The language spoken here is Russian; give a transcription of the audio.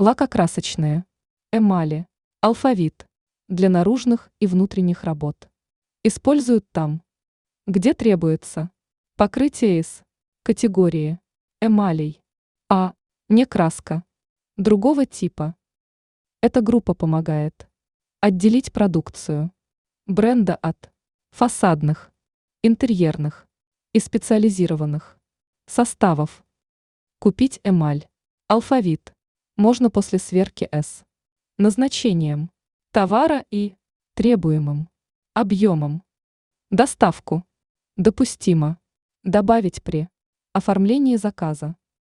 Лакокрасочные. Эмали. Алфавит. Для наружных и внутренних работ. Используют там, где требуется. Покрытие из категории эмалей. А. Не краска. Другого типа. Эта группа помогает отделить продукцию бренда от фасадных, интерьерных и специализированных составов. Купить эмаль. Алфавит. Можно после сверки с назначением товара и требуемым объемом. Доставку. Допустимо. Добавить при оформлении заказа.